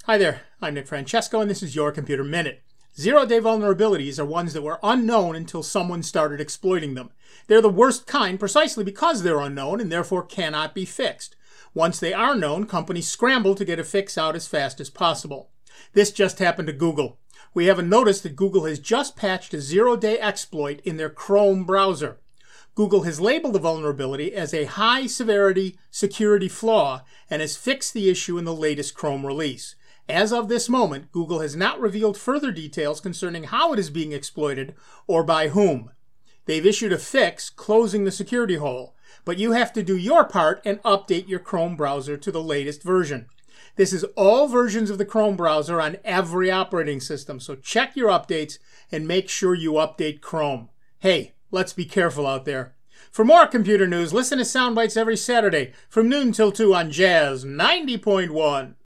Hi there, I'm Nick Francesco, and this is Your Computer Minute. Zero-day vulnerabilities are ones that were unknown until someone started exploiting them. They're the worst kind precisely because they're unknown and therefore cannot be fixed. Once they are known, companies scramble to get a fix out as fast as possible. This just happened to Google. We have a notice that Google has just patched a zero-day exploit in their Chrome browser. Google has labeled the vulnerability as a high-severity security flaw and has fixed the issue in the latest Chrome release. As of this moment, Google has not revealed further details concerning how it is being exploited or by whom. They've issued a fix closing the security hole, but you have to do your part and update your Chrome browser to the latest version. This is all versions of the Chrome browser on every operating system, so check your updates and make sure you update Chrome. Hey, let's be careful out there. For more computer news, listen to Soundbites every Saturday from noon till 2 on Jazz 90.1.